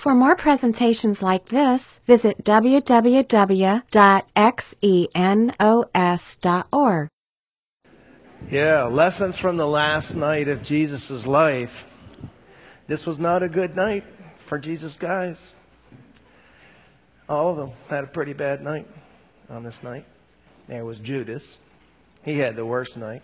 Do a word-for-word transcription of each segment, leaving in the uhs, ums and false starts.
For more presentations like this, visit w w w dot xenos dot org. Yeah, lessons from the last night of Jesus' life. This was not a good night for Jesus' guys. All of them had a pretty bad night on this night. There was Judas. He had the worst night.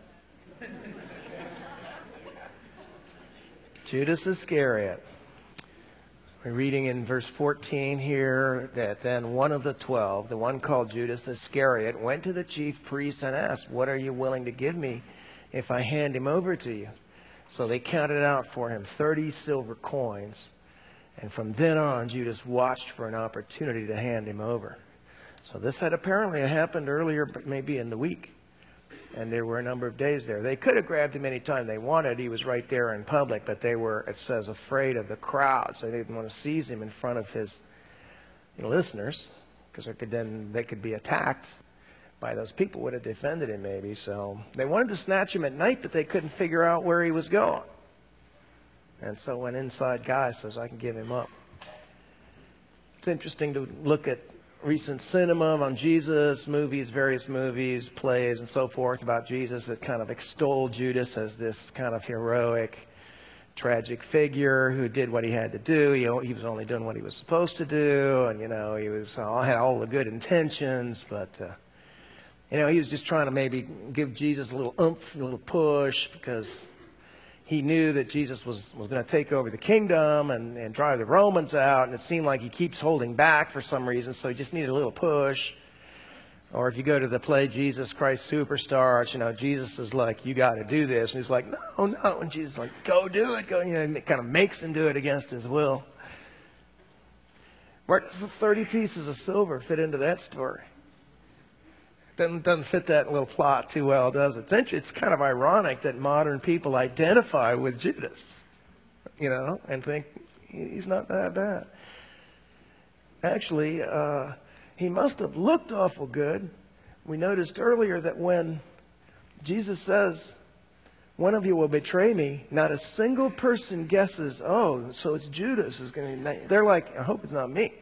Judas Iscariot. We're reading in verse fourteen here that then one of the twelve, the one called Judas Iscariot, went to the chief priests and asked, "What are you willing to give me if I hand him over to you?" So they counted out for him thirty silver coins. And from then on, Judas watched for an opportunity to hand him over. So this had apparently happened earlier, but maybe in the week. And there were a number of days there. They could have grabbed him any time they wanted. He was right there in public, but they were, it says, afraid of the crowd. So they didn't want to seize him in front of his you know, listeners, because they could then they could be attacked by those people who would have defended him maybe. So they wanted to snatch him at night, but they couldn't figure out where he was going. And so an inside guy says, "I can give him up." It's interesting to look at recent cinema on Jesus, movies, various movies, plays, and so forth about Jesus that kind of extol Judas as this kind of heroic, tragic figure who did what he had to do. He, he was only doing what he was supposed to do, and, you know, he was uh, had all the good intentions, but, uh, you know, he was just trying to maybe give Jesus a little oomph, a little push, because he knew that Jesus was, was going to take over the kingdom and, and drive the Romans out, and it seemed like he keeps holding back for some reason, so he just needed a little push. Or if you go to the play Jesus Christ Superstar, you know, Jesus is like, "You got to do this," and he's like, "No, no," and Jesus is like, "Go do it," go, you know, and it kind of makes him do it against his will. Where does the thirty pieces of silver fit into that story? Doesn't, doesn't fit that little plot too well, does it? It's, it's kind of ironic that modern people identify with Judas, you know, and think he's not that bad. Actually, uh, he must have looked awful good. We noticed earlier that when Jesus says, "One of you will betray me," not a single person guesses, "Oh, so it's Judas who's going to..." They're like, "I hope it's not me."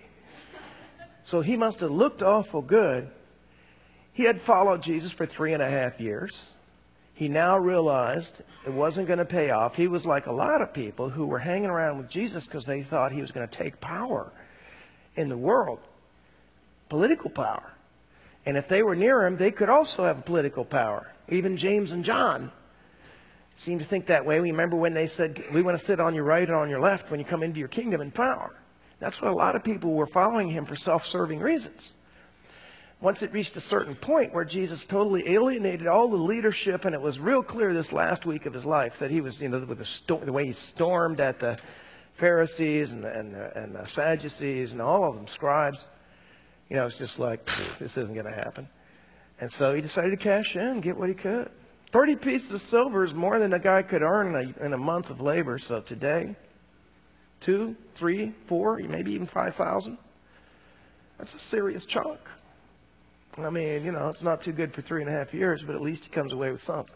So he must have looked awful good. He had followed Jesus for three and a half years. He now realized it wasn't going to pay off. He was like a lot of people who were hanging around with Jesus because they thought he was going to take power in the world, political power. And if they were near him, they could also have political power. Even James and John seemed to think that way. We remember when they said, "We want to sit on your right and on your left when you come into your kingdom and power." That's what a lot of people were following him for self-serving reasons. Once it reached a certain point where Jesus totally alienated all the leadership, and it was real clear this last week of his life that he was, you know, with the, sto- the way he stormed at the Pharisees and the, and, the, and the Sadducees and all of them, scribes, you know, it's just like, this isn't going to happen. And so he decided to cash in and get what he could. thirty pieces of silver is more than a guy could earn in a, in a month of labor. So today, two, three, four, maybe even five thousand. That's a serious chunk. I mean, you know, it's not too good for three and a half years, but at least he comes away with something.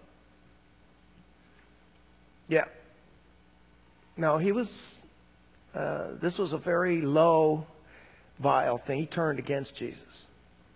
Yeah. Now, he was, uh, this was a very low, vile thing. He turned against Jesus.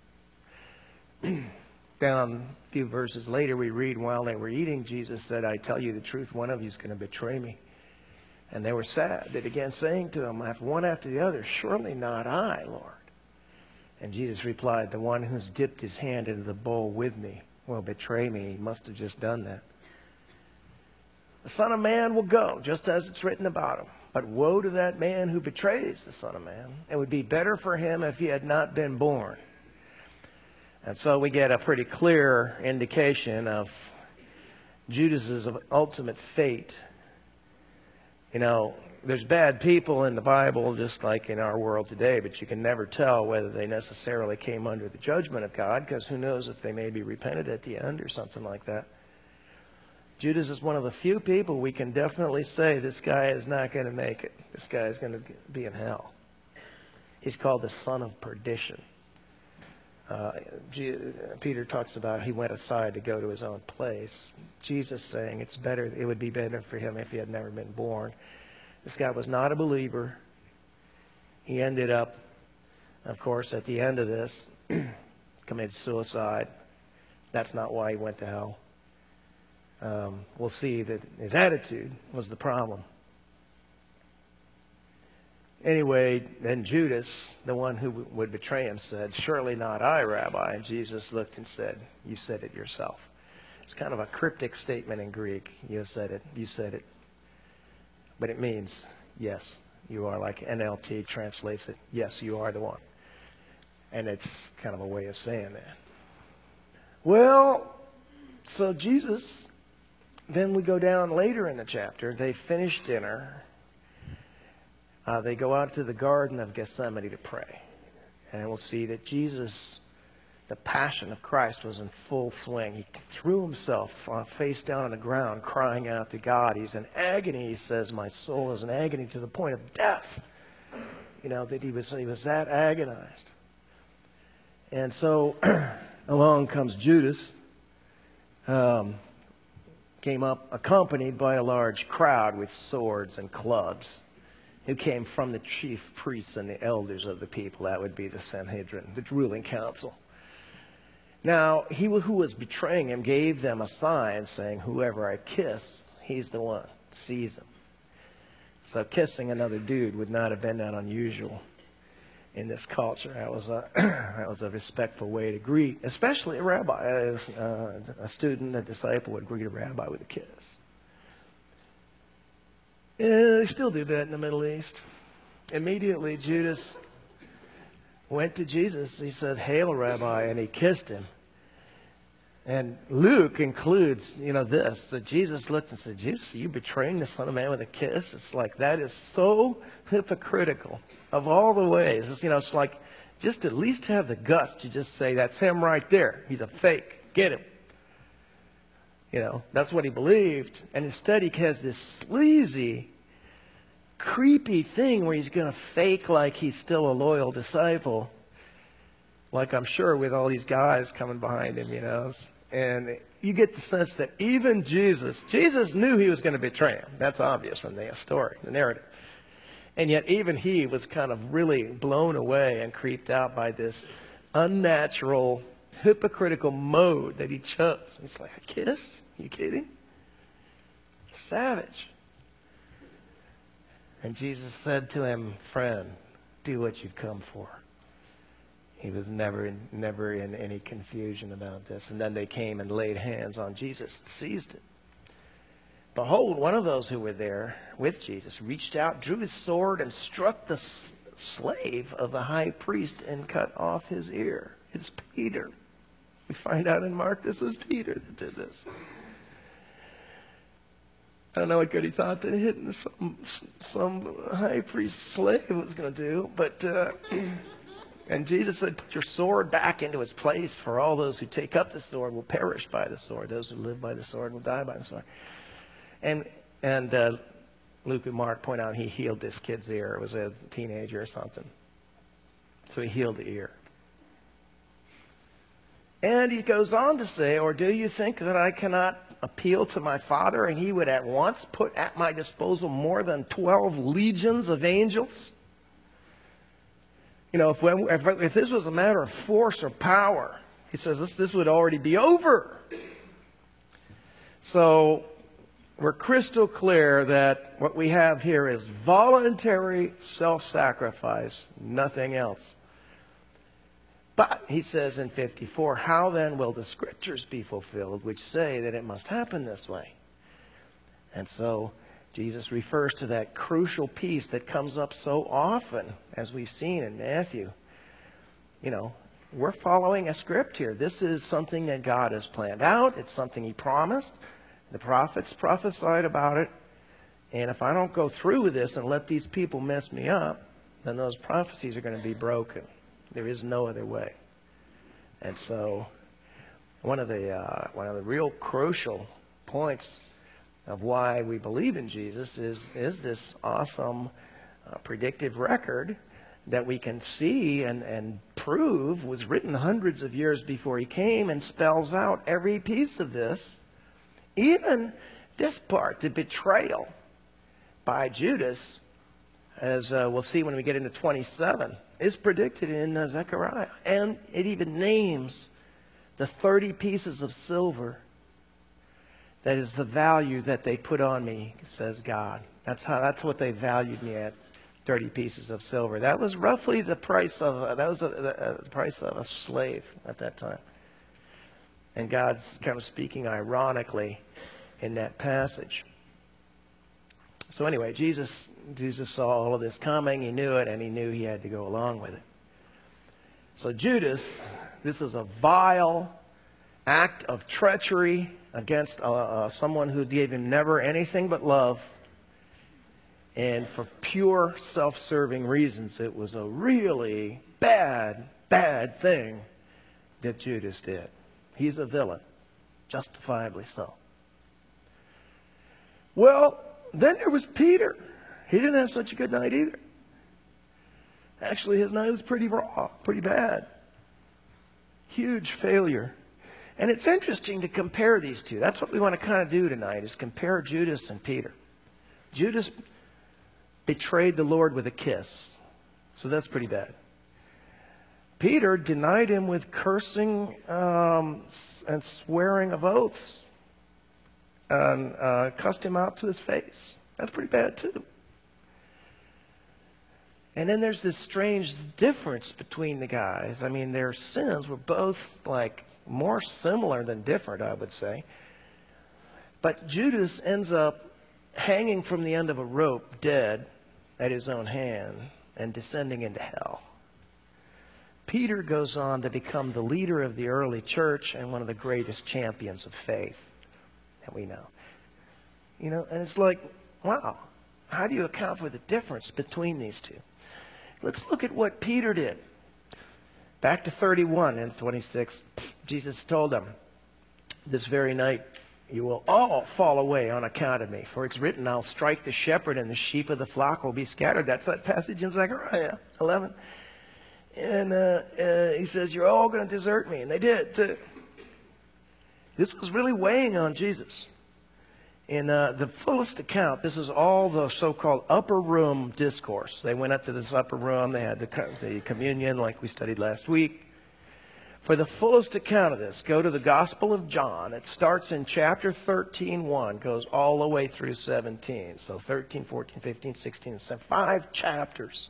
Down a few verses later, we read, while they were eating, Jesus said, "I tell you the truth, one of you is going to betray me." And they were sad. They began saying to him, one after the other, "Surely not I, Lord." And Jesus replied, "The one who's dipped his hand into the bowl with me will betray me." He must have just done that. "The Son of Man will go, just as it's written about him. But woe to that man who betrays the Son of Man. It would be better for him if he had not been born." And so we get a pretty clear indication of Judas's ultimate fate. You know, there's bad people in the Bible, just like in our world today, but you can never tell whether they necessarily came under the judgment of God, because who knows if they maybe repented at the end or something like that. Judas is one of the few people we can definitely say, this guy is not going to make it. This guy is going to be in hell. He's called the son of perdition. Uh, Peter talks about he went aside to go to his own place. Jesus saying it's better, it would be better for him if he had never been born. This guy was not a believer. He ended up, of course, at the end of this, committed suicide. That's not why he went to hell. Um, we'll see that his attitude was the problem. Anyway, then Judas, the one who would betray him, said, "Surely not I, Rabbi." And Jesus looked and said, "You said it yourself." It's kind of a cryptic statement in Greek. You said it. You said it. But it means, yes, you are, like N L T translates it. Yes, you are the one. And it's kind of a way of saying that. Well, so Jesus, then we go down later in the chapter. They finish dinner. Uh, they go out to the Garden of Gethsemane to pray. And we'll see that Jesus, the passion of Christ, was in full swing. He threw himself uh, face down on the ground, crying out to God. He's in agony. He says, "My soul is in agony to the point of death." You know, that he was, he was that agonized. And so along comes Judas, um, came up accompanied by a large crowd with swords and clubs, who came from the chief priests and the elders of the people. That would be the Sanhedrin, the ruling council. Now, he who was betraying him gave them a sign saying, "Whoever I kiss, he's the one. Seize him." So kissing another dude would not have been that unusual in this culture. That was a, that was a respectful way to greet, especially a rabbi. As, uh, a student, a disciple would greet a rabbi with a kiss. Yeah, they still do that in the Middle East. Immediately, Judas went to Jesus. He said, "Hail, Rabbi," and he kissed him. And Luke includes, you know, this, that Jesus looked and said, "Judas, are you betraying the Son of Man with a kiss?" It's like, that is so hypocritical of all the ways. It's, you know, it's like, just at least have the guts to just say, "That's him right there. He's a fake. Get him." You know, that's what he believed. And instead he has this sleazy, creepy thing where he's going to fake like he's still a loyal disciple. Like, I'm sure, with all these guys coming behind him, you know. And you get the sense that even Jesus, Jesus knew he was going to betray him. That's obvious from the story, the narrative. And yet even he was kind of really blown away and creeped out by this unnatural, hypocritical mode that he chose. He's like, "A kiss? Are you kidding?" Savage. And Jesus said to him, "Friend, do what you've come for." He was never in, never in any confusion about this. And then they came and laid hands on Jesus and seized him. Behold, one of those who were there with Jesus reached out, drew his sword, and struck the s- slave of the high priest and cut off his ear. It's Peter. We find out in Mark this was Peter that did this. I don't know what good he thought that hitting some, some high priest slave was going to do, but... Uh, And Jesus said, "Put your sword back into its place, for all those who take up the sword will perish by the sword. Those who live by the sword will die by the sword." And and uh, Luke and Mark point out he healed this kid's ear. It was a teenager or something. So he healed the ear. And he goes on to say, "Or do you think that I cannot appeal to my Father, and he would at once put at my disposal more than twelve legions of angels?" You know, if, if, if this was a matter of force or power, he says this, this would already be over. So we're crystal clear that what we have here is voluntary self-sacrifice, nothing else. But, he says in fifty-four, "How then will the scriptures be fulfilled which say that it must happen this way?" And so Jesus refers to that crucial piece that comes up so often, as we've seen in Matthew. You know, we're following a script here. This is something that God has planned out. It's something he promised. The prophets prophesied about it. And if I don't go through with this and let these people mess me up, then those prophecies are going to be broken. There is no other way. And so one of the uh, one of the real crucial points of why we believe in Jesus is, is this awesome uh, predictive record that we can see and, and prove was written hundreds of years before he came, and spells out every piece of this. Even this part, the betrayal by Judas, as uh, we'll see when we get into twenty-seven, is predicted in uh, Zechariah. And it even names the thirty pieces of silver that is the value that they put on me, says God. That's how. That's what they valued me at, thirty pieces of silver. That was roughly the price of uh, that was a, the, the price of a slave at that time. And God's kind of speaking ironically in that passage. So anyway, Jesus, Jesus saw all of this coming. He knew it, and he knew he had to go along with it. So Judas, this was a vile act of treachery against uh, uh, someone who gave him never anything but love. And for pure self-serving reasons, it was a really bad, bad thing that Judas did. He's a villain, justifiably so. Well, then there was Peter. He didn't have such a good night either. Actually, his night was pretty raw, pretty bad. Huge failure. And it's interesting to compare these two. That's what we want to kind of do tonight, is compare Judas and Peter. Judas betrayed the Lord with a kiss. So that's pretty bad. Peter denied him with cursing um, and swearing of oaths. And uh, cussed him out to his face. That's pretty bad too. And then there's this strange difference between the guys. I mean, their sins were both like more similar than different, I would say. But Judas ends up hanging from the end of a rope, dead at his own hand, and descending into hell. Peter goes on to become the leader of the early church and one of the greatest champions of faith that we know. You know, and it's like, wow, how do you account for the difference between these two? Let's look at what Peter did. Back to thirty-one and twenty-six, Jesus told them, this very night you will all fall away on account of me. For it's written, I'll strike the shepherd and the sheep of the flock will be scattered. That's that passage in Zechariah eleven. And uh, uh, he says, you're all going to desert me. And they did too. This was really weighing on Jesus. In uh, the fullest account, this is all the so-called upper room discourse. They went up to this upper room. They had the, the communion like we studied last week. For the fullest account of this, go to the Gospel of John. It starts in chapter thirteen, one, goes all the way through seventeen. So thirteen, fourteen, fifteen, sixteen, and seventeen. Five chapters.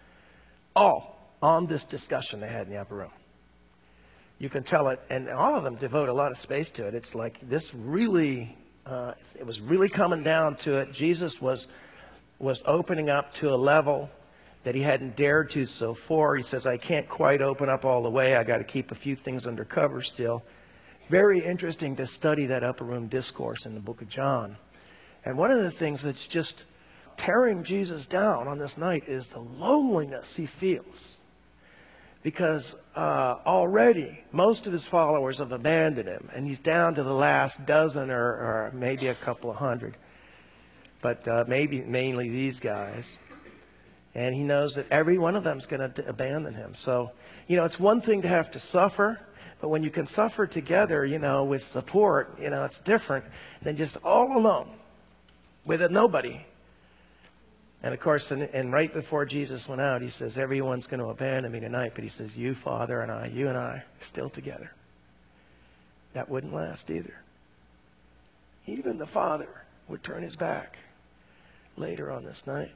All on this discussion they had in the upper room. You can tell it, and all of them devote a lot of space to it. It's like this really, uh, it was really coming down to it. Jesus was, was opening up to a level that he hadn't dared to so far. He says, I can't quite open up all the way. I got to keep a few things under cover still. Very interesting to study that upper room discourse in the book of John. And one of the things that's just tearing Jesus down on this night is the loneliness he feels. Because uh, already most of his followers have abandoned him. And he's down to the last dozen or, or maybe a couple of hundred. But uh, maybe mainly these guys. And he knows that every one of them is going to abandon him. So, you know, it's one thing to have to suffer. But when you can suffer together, you know, with support, you know, it's different than just all alone with a nobody. And of course, and, and right before Jesus went out, he says, everyone's going to abandon me tonight. But he says, you, Father, and I, you and I, still together. That wouldn't last either. Even the Father would turn his back later on this night.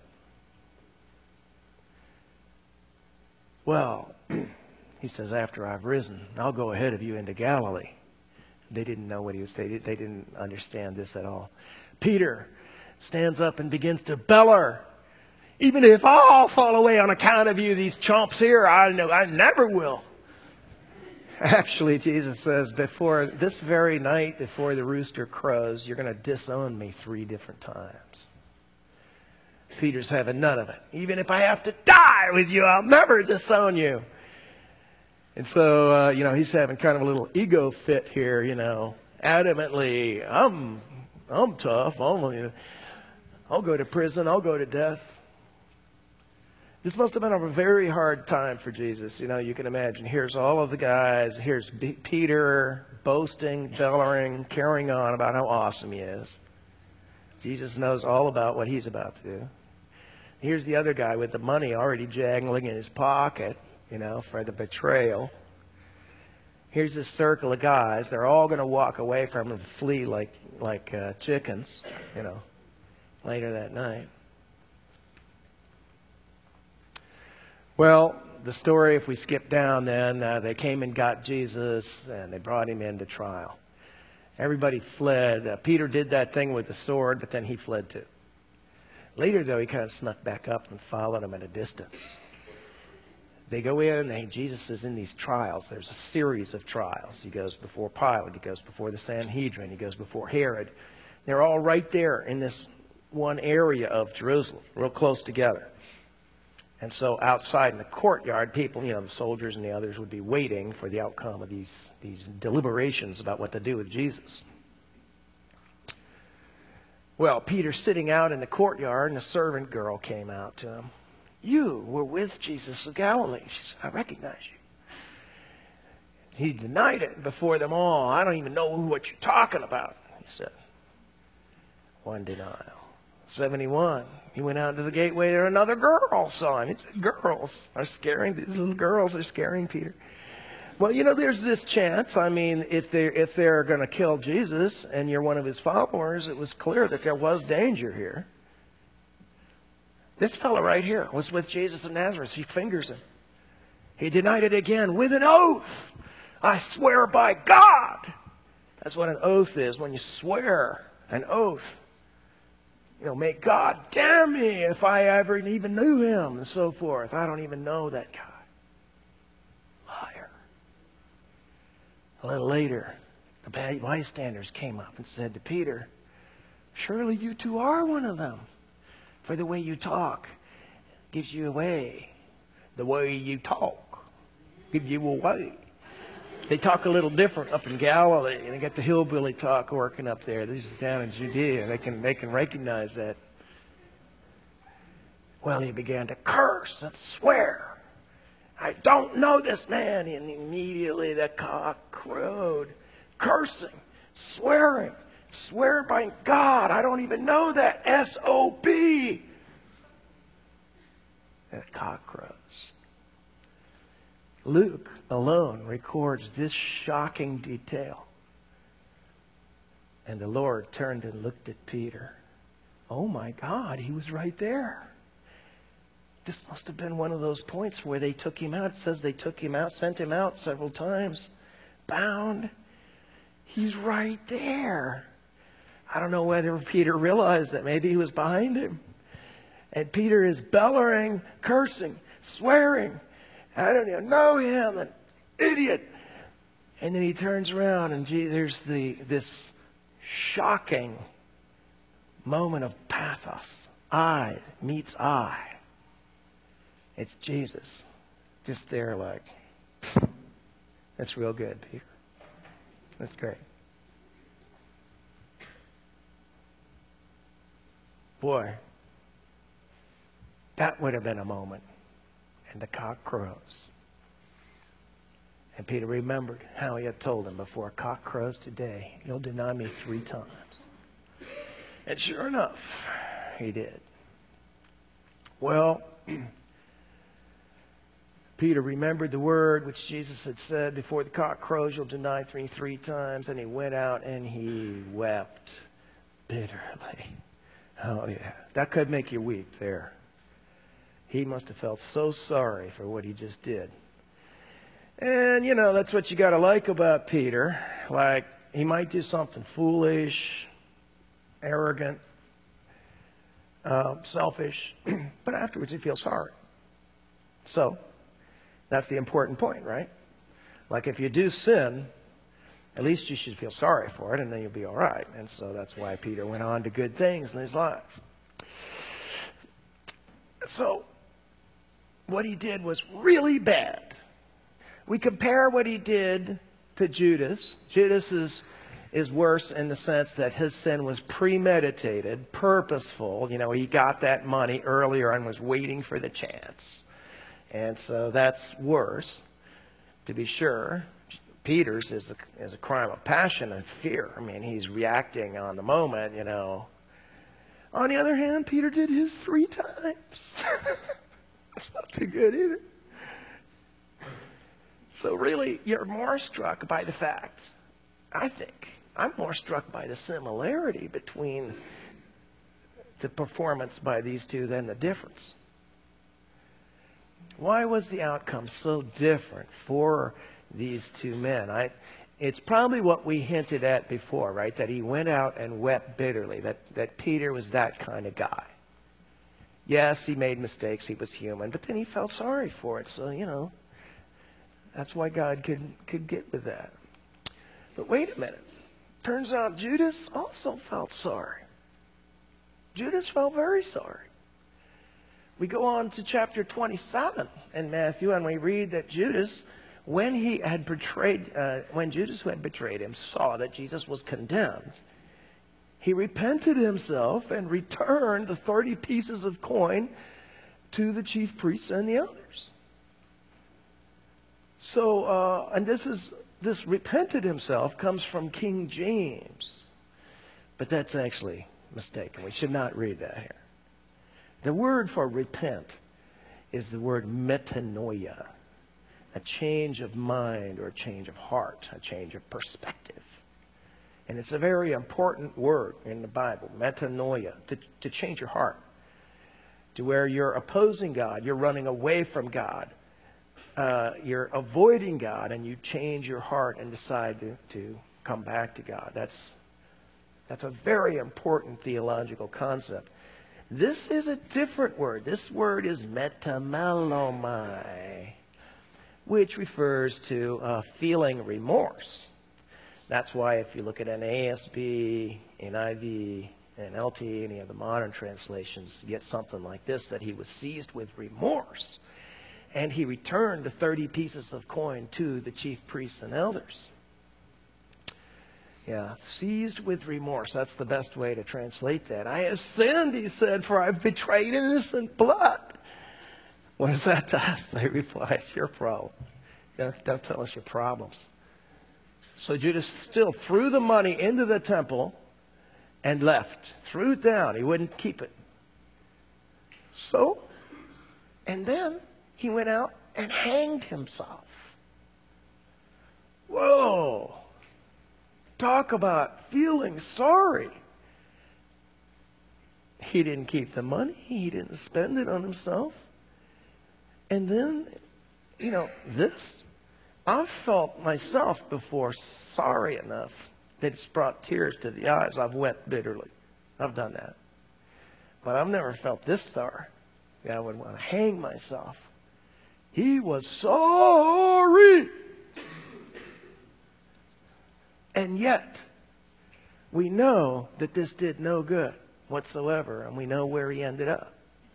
Well, he says, after I've risen, I'll go ahead of you into Galilee. They didn't know what he was saying. They didn't understand this at all. Peter stands up and begins to bellow. Even if I'll fall away on account of you, these chumps here, I know I never will. Actually, Jesus says, before this very night, before the rooster crows, you're going to disown me three different times. Peter's having none of it. Even if I have to die with you, I'll never disown you. And so, uh, you know, he's having kind of a little ego fit here, you know, adamantly, I'm, I'm tough. I'll, you know, I'll go to prison. I'll go to death. This must have been a very hard time for Jesus. You know, you can imagine. Here's all of the guys. Here's B- Peter boasting, bellowing, carrying on about how awesome he is. Jesus knows all about what he's about to do. Here's the other guy with the money already jangling in his pocket, you know, for the betrayal. Here's this circle of guys. They're all going to walk away from him and flee like, like uh, chickens, you know, later that night. Well, the story, if we skip down then, uh, they came and got Jesus, and they brought him into trial. Everybody fled. Uh, Peter did that thing with the sword, but then he fled too. Later, though, he kind of snuck back up and followed him at a distance. They go in, and Jesus is in these trials. There's a series of trials. He goes before Pilate. He goes before the Sanhedrin. He goes before Herod. They're all right there in this one area of Jerusalem, real close together. And so outside in the courtyard, people, you know, the soldiers and the others would be waiting for the outcome of these, these deliberations about what to do with Jesus. Well, Peter's sitting out in the courtyard, and a servant girl came out to him. You were with Jesus of Galilee. She said, I recognize you. He denied it before them all. I don't even know what you're talking about, he said. One denial. seventy-one. He went out to the gateway. There another girl saw him. Girls are scaring, these little girls are scaring Peter. Well, you know, there's this chance. I mean, if they're, if they're going to kill Jesus and you're one of his followers, it was clear that there was danger here. This fellow right here was with Jesus of Nazareth. He fingers him. He denied it again with an oath. I swear by God. That's what an oath is, when you swear an oath. You know, may God damn me if I ever even knew him, and so forth. I don't even know that guy. Liar. A little later, the bystanders came up and said to Peter, surely you too are one of them, for the way you talk gives you away. The way you talk gives you away. They talk a little different up in Galilee, and they got the hillbilly talk working up there. This is down in Judea. They can, they can recognize that. Well, he began to curse and swear. I don't know this man. And immediately the cock crowed, cursing, swearing. Swear by God, I don't even know that. S O B. And the cock crows. Luke alone records this shocking detail. And the Lord turned and looked at Peter. Oh my God, he was right there. This must have been one of those points where they took him out. It says they took him out, sent him out several times, bound. He's right there. I don't know whether Peter realized that maybe he was behind him. And Peter is bellowing, cursing, swearing. I don't even know him, an idiot. And then he turns around, and gee, there's the this shocking moment of pathos. Eye meets eye. It's Jesus. Just there like, that's real good, Peter. That's great. Boy, that would have been a moment. And the cock crows. And Peter remembered how he had told him, before a cock crows today, you'll deny me three times. And sure enough, he did. Well, Peter remembered the word which Jesus had said, before the cock crows, you'll deny me three times. And he went out and he wept bitterly. Oh, yeah. That could make you weep there. He must have felt so sorry for what he just did. And, you know, that's what you got to like about Peter. Like, he might do something foolish, arrogant, uh, selfish, but afterwards he feels sorry. So, that's the important point, right? Like, if you do sin, at least you should feel sorry for it, and then you'll be all right. And so that's why Peter went on to good things in his life. So, what he did was really bad. We compare what he did to Judas. Judas is, is worse in the sense that his sin was premeditated, purposeful. You know, he got that money earlier and was waiting for the chance. And so that's worse, to be sure. Peter's is a, is a crime of passion and fear. I mean, he's reacting on the moment, you know. On the other hand, Peter did his three times. That's not too good either. So really, you're more struck by the fact, I think, I'm more struck by the similarity between the performance by these two than the difference. Why was the outcome so different for these two men? I, it's probably what we hinted at before, right? That he went out and wept bitterly, that, that Peter was that kind of guy. Yes, he made mistakes, he was human, but then he felt sorry for it. So, you know, that's why God could, could get with that. But wait a minute. Turns out Judas also felt sorry. Judas felt very sorry. We go on to chapter twenty-seven in Matthew, and we read that Judas, when he had betrayed, uh, when Judas who had betrayed him saw that Jesus was condemned, he repented himself and returned the thirty pieces of coin to the chief priests and the elders. So, uh, and this is this repented himself comes from King James, but that's actually mistaken. We should not read that here. The word for repent is the word metanoia, a change of mind or a change of heart, a change of perspective. And it's a very important word in the Bible, metanoia, to, to change your heart, to where you're opposing God, you're running away from God, uh, you're avoiding God, and you change your heart and decide to, to come back to God. That's, that's a very important theological concept. This is a different word. This word is metamelomai, which refers to uh, feeling remorse. That's why if you look at N A S B, N I V, and L T, any of the modern translations, you get something like this, that he was seized with remorse, and he returned the thirty pieces of coin to the chief priests and elders. Yeah, seized with remorse. That's the best way to translate that. I have sinned, he said, for I've betrayed innocent blood. What is that to us? They reply, it's your problem. Don't, don't tell us your problems. So Judas still threw the money into the temple and left. Threw it down. He wouldn't keep it. So, and then he went out and hanged himself. Whoa. Talk about feeling sorry. He didn't keep the money. He didn't spend it on himself. And then, you know, this, I've felt myself before sorry enough that it's brought tears to the eyes. I've wept bitterly. I've done that. But I've never felt this sorry that I would want to hang myself. He was sorry. And yet, we know that this did no good whatsoever, and we know where he ended up.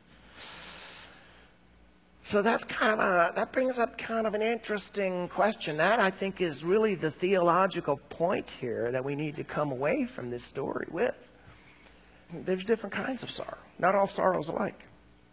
So that's kind of, that brings up kind of an interesting question. That, I think, is really the theological point here that we need to come away from this story with. There's different kinds of sorrow. Not all sorrows alike.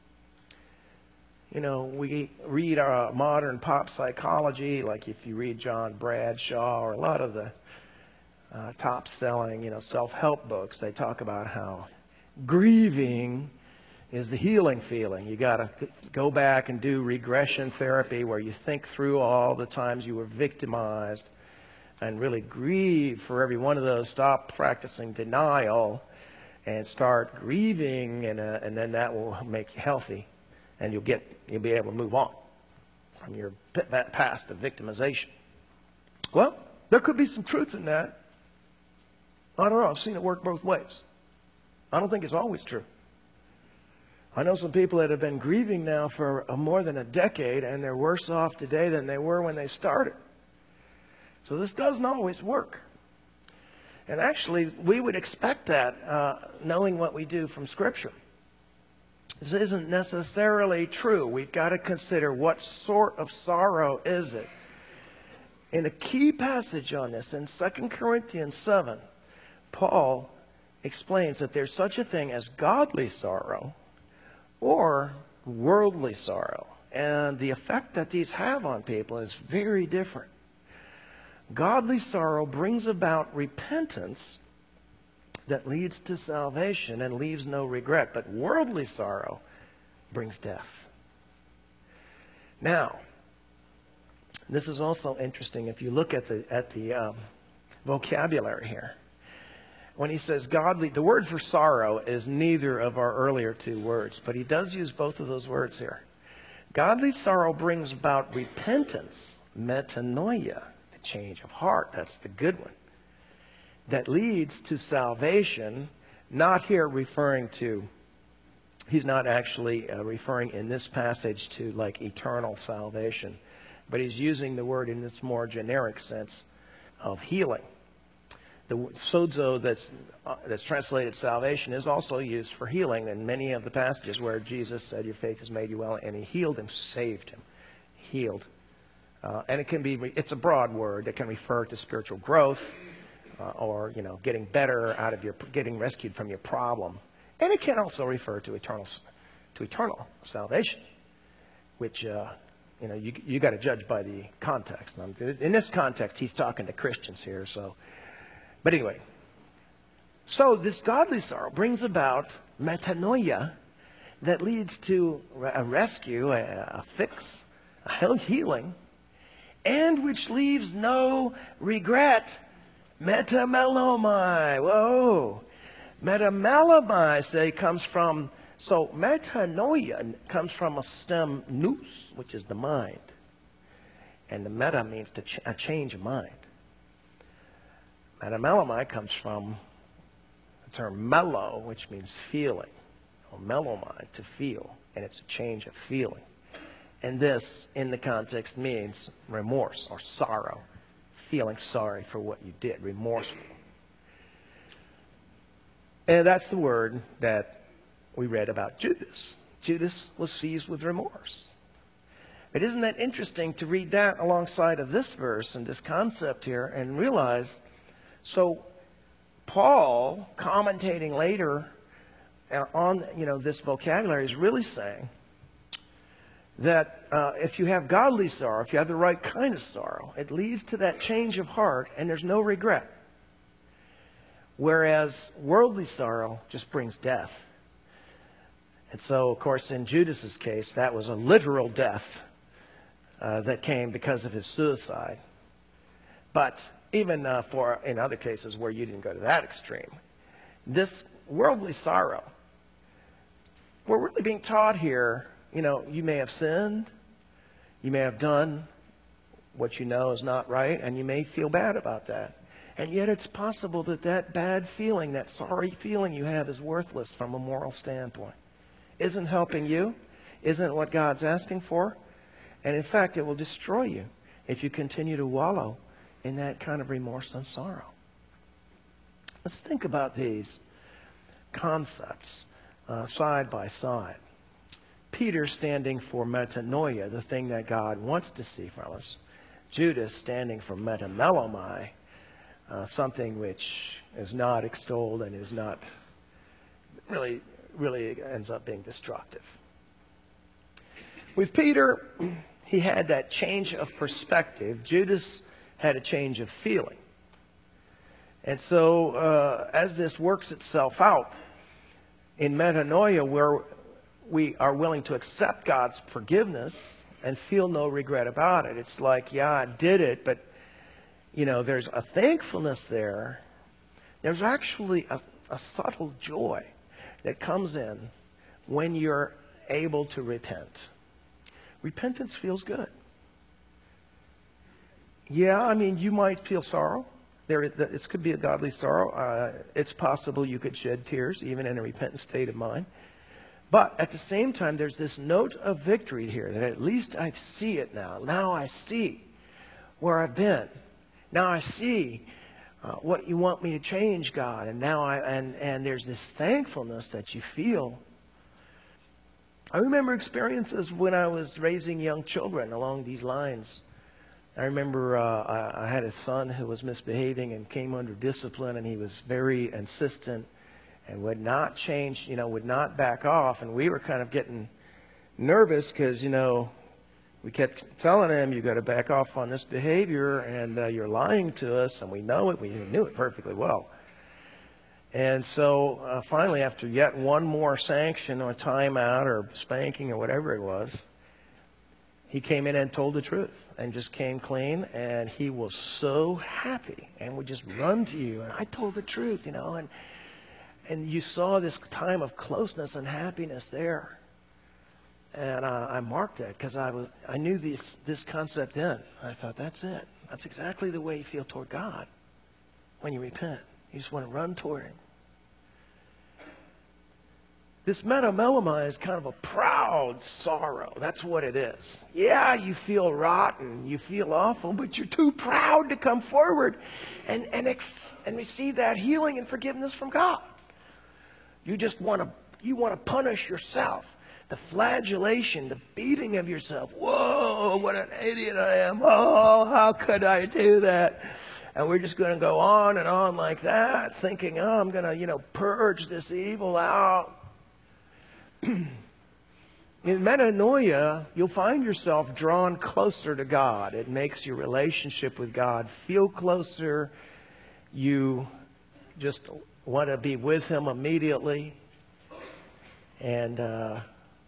You know, we read our modern pop psychology, like if you read John Bradshaw or a lot of the Uh, top-selling, you know, self-help books, they talk about how grieving is the healing feeling. You got to go back and do regression therapy where you think through all the times you were victimized and really grieve for every one of those. Stop practicing denial and start grieving, and uh, and then that will make you healthy, and you'll get you'll be able to move on from your past of victimization. Well, there could be some truth in that. I don't know. I've seen it work both ways. I don't think it's always true. I know some people that have been grieving now for more than a decade, and they're worse off today than they were when they started. So this doesn't always work. And actually, we would expect that, uh, knowing what we do from Scripture. This isn't necessarily true. We've got to consider what sort of sorrow is it. In a key passage on this, in Second Corinthians seven, Paul explains that there's such a thing as godly sorrow or worldly sorrow. And the effect that these have on people is very different. Godly sorrow brings about repentance that leads to salvation and leaves no regret, but worldly sorrow brings death. Now, this is also interesting if you look at the at the um, vocabulary here. When he says godly, the word for sorrow is neither of our earlier two words, but he does use both of those words here. Godly sorrow brings about repentance, metanoia, the change of heart. That's the good one. That leads to salvation, not here referring to, he's not actually uh, referring in this passage to like eternal salvation, but he's using the word in its more generic sense of healing. The sozo that's, uh, that's translated salvation is also used for healing in many of the passages where Jesus said, your faith has made you well, and he healed him, saved him, healed. Uh, and it can be, it's a broad word. It can refer to spiritual growth uh, or, you know, getting better out of your, getting rescued from your problem. And it can also refer to eternal, to eternal salvation, which, uh, you know, you, you got to judge by the context. In this context, he's talking to Christians here, so. But anyway, so this godly sorrow brings about metanoia that leads to a rescue, a, a fix, a healing, and which leaves no regret. Metamelomai. Whoa. Metamelomai, say, comes from, so metanoia comes from a stem nous, which is the mind. And the meta means to ch- a change of mind. Metamelomai comes from the term melo, which means feeling. Or melomai, to feel. And it's a change of feeling. And this, in the context, means remorse or sorrow. Feeling sorry for what you did. Remorseful. And that's the word that we read about Judas. Judas was seized with remorse. But isn't that interesting to read that alongside of this verse and this concept here and realize, so Paul, commentating later on, you know, this vocabulary, is really saying that uh, if you have godly sorrow, if you have the right kind of sorrow, it leads to that change of heart and there's no regret. Whereas worldly sorrow just brings death. And so, of course, in Judas's case, that was a literal death uh, that came because of his suicide. But even uh, for in other cases where you didn't go to that extreme, this worldly sorrow, we're really being taught here, you know, you may have sinned, you may have done what you know is not right, and you may feel bad about that. And yet it's possible that that bad feeling, that sorry feeling you have is worthless from a moral standpoint. Isn't helping you, isn't what God's asking for. And in fact, it will destroy you if you continue to wallow in that kind of remorse and sorrow. Let's think about these concepts uh, side by side. Peter standing for metanoia, the thing that God wants to see from us. Judas standing for metamelomai, uh, something which is not extolled and is not really, really ends up being destructive. With Peter, he had that change of perspective. Judas had a change of feeling. And so uh, as this works itself out in metanoia, where we are willing to accept God's forgiveness and feel no regret about it. It's like, yeah, I did it, but, you know, there's a thankfulness there. There's actually a, a subtle joy that comes in when you're able to repent. Repentance feels good. Yeah, I mean, you might feel sorrow. There, it could be a godly sorrow. Uh, it's possible you could shed tears, even in a repentant state of mind. But at the same time, there's this note of victory here, that at least I see it now. Now I see where I've been. Now I see uh, what you want me to change, God. And now I and and there's this thankfulness that you feel. I remember experiences when I was raising young children along these lines. I remember uh, I, I had a son who was misbehaving and came under discipline, and he was very insistent and would not change, you know, would not back off. And we were kind of getting nervous because, you know, we kept telling him, you got to back off on this behavior, and uh, you're lying to us, and we know it. We knew it perfectly well. And so uh, finally, after yet one more sanction or timeout or spanking or whatever it was, he came in and told the truth and just came clean, and he was so happy and would just run to you. And I told the truth, you know, and and you saw this time of closeness and happiness there. And uh, I marked that because I was I knew this this concept then. I thought, that's it. That's exactly the way you feel toward God when you repent. You just want to run toward him. This metamelomai is kind of a proud sorrow. That's what it is. Yeah, you feel rotten, you feel awful, but you're too proud to come forward and, and, ex, and receive that healing and forgiveness from God. You just want to you want to punish yourself. The flagellation, the beating of yourself. Whoa, what an idiot I am. Oh, how could I do that? And we're just going to go on and on like that, thinking, oh, I'm going to, you know, purge this evil out. In metanoia, you'll find yourself drawn closer to God. It makes your relationship with God feel closer. You just want to be with him immediately. And uh,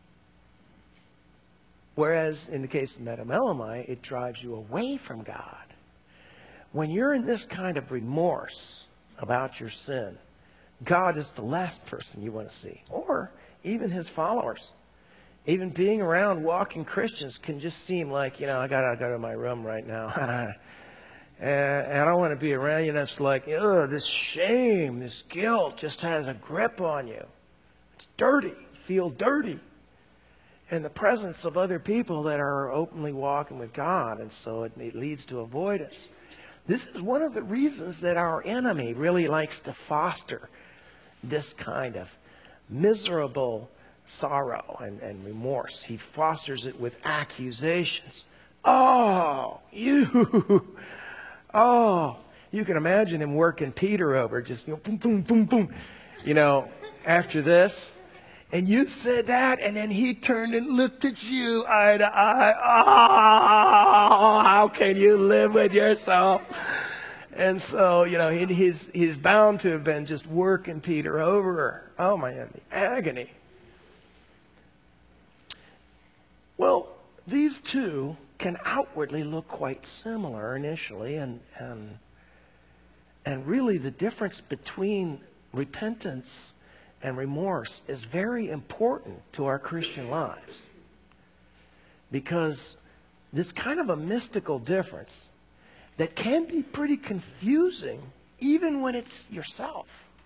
whereas in the case of metamelomai, it drives you away from God. When you're in this kind of remorse about your sin, God is the last person you want to see. Or even his followers. Even being around walking Christians can just seem like, you know, I got to go to my room right now. and I don't want to be around you. And it's like, ugh, this shame, this guilt just has a grip on you. It's dirty. You feel dirty in the presence of other people that are openly walking with God. And so it, it leads to avoidance. This is one of the reasons that our enemy really likes to foster this kind of miserable sorrow and, and remorse. He fosters it with accusations. Oh, you. Oh, you can imagine him working Peter over, just, you know, boom, boom, boom, boom, you know, after this. And you said that, and then he turned and looked at you eye to eye. Oh, how can you live with yourself? And so, you know, he, he's, he's bound to have been just working Peter over. Oh, my, the agony. Well, these two can outwardly look quite similar initially. And, and, and really the difference between repentance and remorse is very important to our Christian lives. Because this kind of a mystical difference that can be pretty confusing even when it's yourself.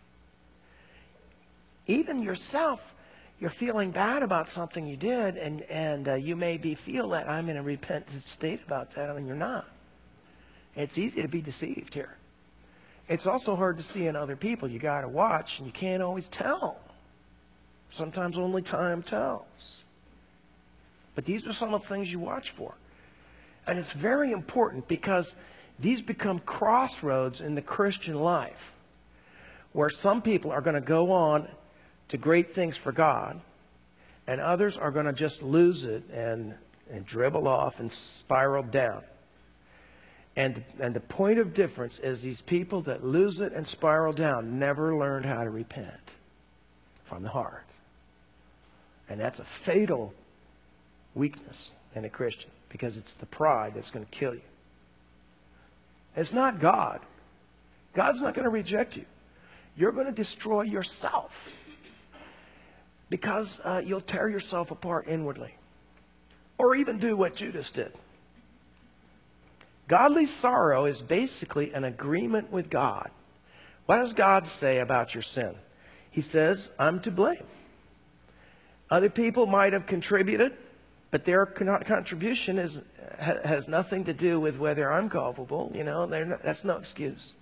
Even yourself, you're feeling bad about something you did, and, and uh, you may be feel that I'm in a repentant state about that, I mean, you're not. It's easy to be deceived here. It's also hard to see in other people. You got to watch, and you can't always tell. Sometimes only time tells. But these are some of the things you watch for. And it's very important because these become crossroads in the Christian life where some people are going to go on to great things for God, and others are going to just lose it and, and dribble off and spiral down. And, and the point of difference is these people that lose it and spiral down never learned how to repent from the heart. And that's a fatal weakness in a Christian because it's the pride that's going to kill you. It's not God. God's not going to reject you. You're going to destroy yourself because uh, you'll tear yourself apart inwardly. Or even do what Judas did. Godly sorrow is basically an agreement with God. What does God say about your sin? He says, I'm to blame. Other people might have contributed, but their contribution is, has nothing to do with whether I'm culpable. You know, not, that's no excuse.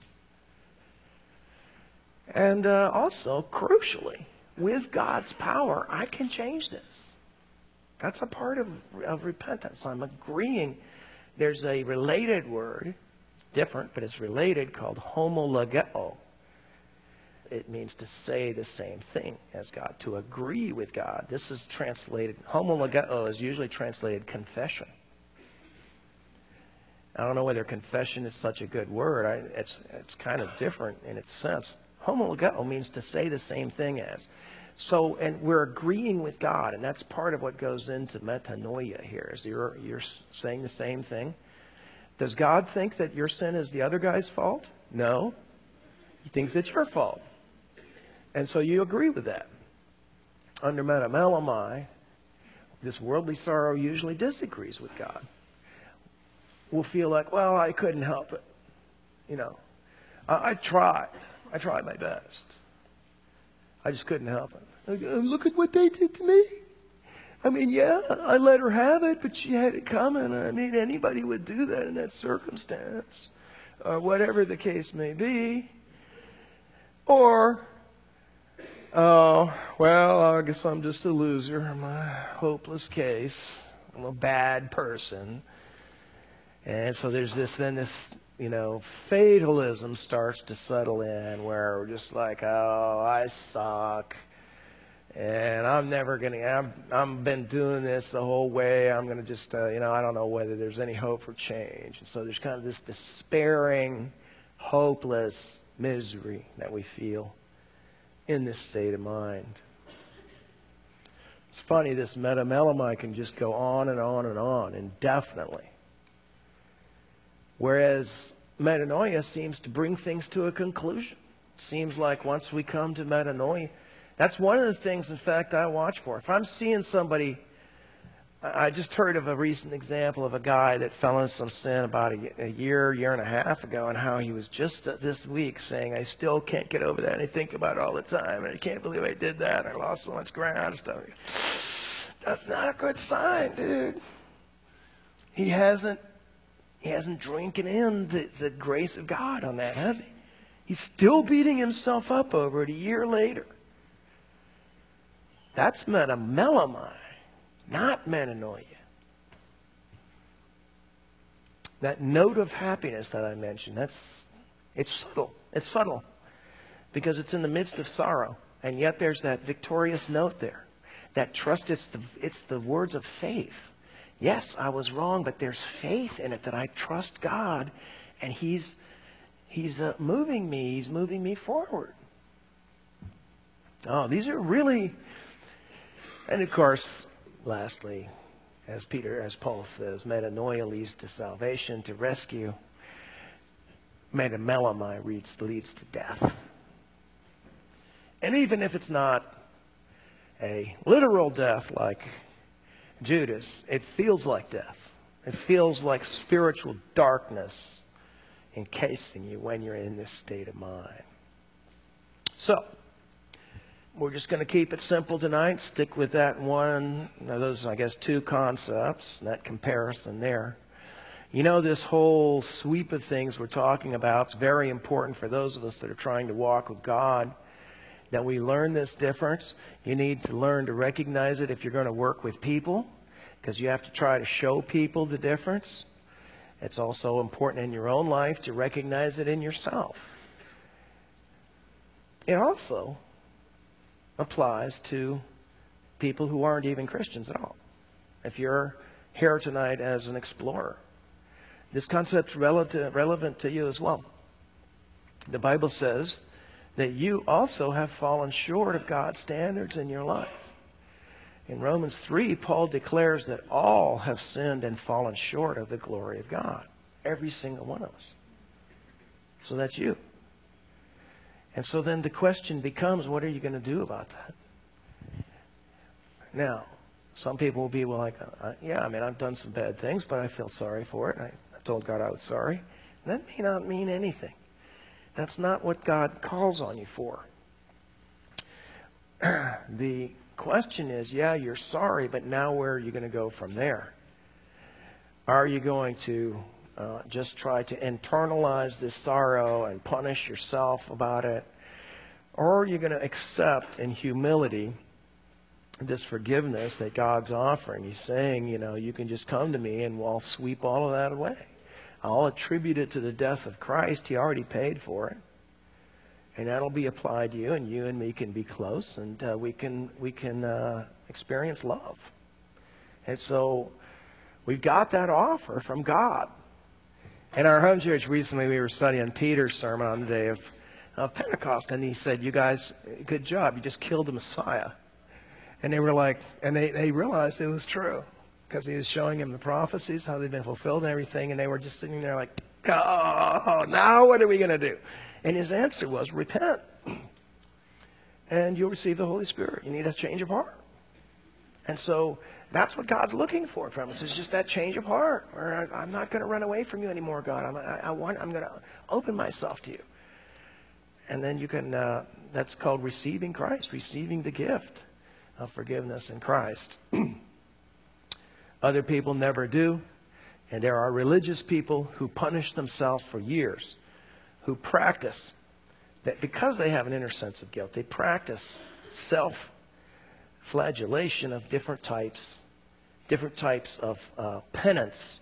And uh, also, crucially, with God's power, I can change this. That's a part of, of repentance. I'm agreeing. There's a related word, it's different, but it's related, called homologeo. It means to say the same thing as God, to agree with God. This is translated, homologeo is usually translated confession. I don't know whether confession is such a good word. I, it's, it's kind of different in its sense. Homologeo means to say the same thing as. So, and we're agreeing with God, and that's part of what goes into metanoia here, is you're, you're saying the same thing. Does God think that your sin is the other guy's fault? No. He thinks it's your fault. And so you agree with that. Under metamelamai, this worldly sorrow usually disagrees with God. We'll feel like, well, I couldn't help it. You know, I, I tried. I tried my best. I just couldn't help it. Look at what they did to me. I mean, yeah, I let her have it, but she had it coming. I mean, anybody would do that in that circumstance, or whatever the case may be. Or, oh, well, I guess I'm just a loser. I'm a hopeless case. I'm a bad person. And so there's this, then this, you know, fatalism starts to settle in, where we're just like, oh, I suck. And I'm never going to, I've, I've been doing this the whole way. I'm going to just, uh, you know, I don't know whether there's any hope for change. And so there's kind of this despairing, hopeless misery that we feel in this state of mind. It's funny, this metamelamai can just go on and on and on indefinitely. Whereas metanoia seems to bring things to a conclusion. It seems like once we come to metanoia, that's one of the things, in fact, I watch for. If I'm seeing somebody, I just heard of a recent example of a guy that fell into some sin about a, a year, year and a half ago, and how he was just this week saying, I still can't get over that, and I think about it all the time, and I can't believe I did that, I lost so much ground and stuff. That's not a good sign, dude. He hasn't, he hasn't drinking in the, the grace of God on that, has he? He's still beating himself up over it a year later. That's metamelamai, not metanoia. That note of happiness that I mentioned, that's, it's subtle. It's subtle because it's in the midst of sorrow. And yet there's that victorious note there. That trust, it's the, it's the words of faith. Yes, I was wrong, but there's faith in it that I trust God, and He's, he's uh, moving me. He's moving me forward. Oh, these are really... And of course, lastly, as Peter, as Paul says, metanoia leads to salvation, to rescue. Metamelamai leads, leads to death. And even if it's not a literal death like Judas, it feels like death. It feels like spiritual darkness encasing you when you're in this state of mind. So, we're just going to keep it simple tonight. Stick with that one, those, I guess, two concepts, that comparison there. You know, this whole sweep of things we're talking about is very important for those of us that are trying to walk with God, that we learn this difference. You need to learn to recognize it if you're going to work with people, because you have to try to show people the difference. It's also important in your own life to recognize it in yourself. It also applies to people who aren't even Christians at all. If you're here tonight as an explorer, this concept's relative, relevant to you as well. The Bible says that you also have fallen short of God's standards in your life. In Romans three, Paul declares that all have sinned and fallen short of the glory of God. Every single one of us. So that's you. And so then the question becomes, what are you going to do about that? Now, some people will be like, uh, yeah, I mean, I've done some bad things, but I feel sorry for it. I, I told God I was sorry. That may not mean anything. That's not what God calls on you for. The question is, yeah, you're sorry, but now where are you going to go from there? Are you going to Uh, just try to internalize this sorrow and punish yourself about it? Or are you going to accept in humility this forgiveness that God's offering? He's saying, you know, you can just come to me and I'll sweep all of that away. I'll attribute it to the death of Christ. He already paid for it. And that'll be applied to you, and you and me can be close, and uh, we can, we can uh, experience love. And so we've got that offer from God. In our home church recently, we were studying Peter's sermon on the day of of Pentecost, and he said, you guys, good job. You just killed the Messiah. And they were like, and they, they realized it was true because he was showing them the prophecies, how they've been fulfilled and everything, and they were just sitting there like, oh, now what are we going to do? And his answer was, repent, and you'll receive the Holy Spirit. You need a change of heart. And so that's what God's looking for from us, is just that change of heart. Or I, I'm not going to run away from you anymore, God. I'm, I, I want, I'm going to open myself to you. And then you can, uh, that's called receiving Christ, receiving the gift of forgiveness in Christ. Other people never do. And there are religious people who punish themselves for years, who practice that because they have an inner sense of guilt, they practice self-flagellation of different types, different types of uh, penance.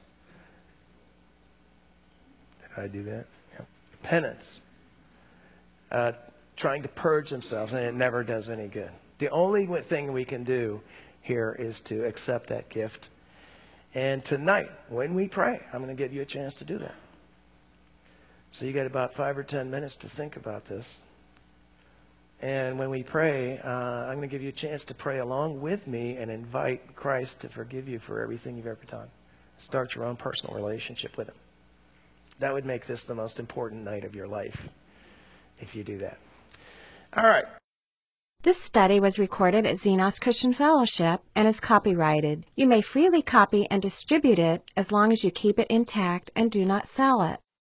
Did I do that? Yeah. Penance. Uh, trying to purge themselves, and it never does any good. The only thing we can do here is to accept that gift. And tonight, when we pray, I'm going to give you a chance to do that. So you got about five or ten minutes to think about this. And when we pray, uh, I'm going to give you a chance to pray along with me and invite Christ to forgive you for everything you've ever done. Start your own personal relationship with him. That would make this the most important night of your life if you do that. All right. This study was recorded at Xenos Christian Fellowship and is copyrighted. You may freely copy and distribute it as long as you keep it intact and do not sell it.